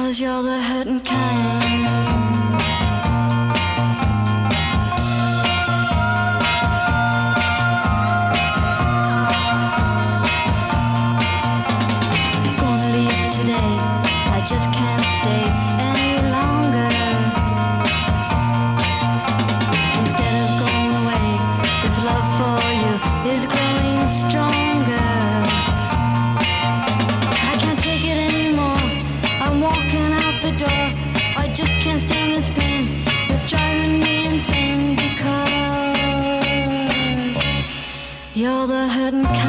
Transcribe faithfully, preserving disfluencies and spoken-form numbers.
'cause you're the hurting kind. I just can't stay any longer. Instead of going away, this love for you is growing stronger. I can't take it anymore. I'm walking out the door. I just can't stand this pain. It's driving me insane because you're the hurting kind.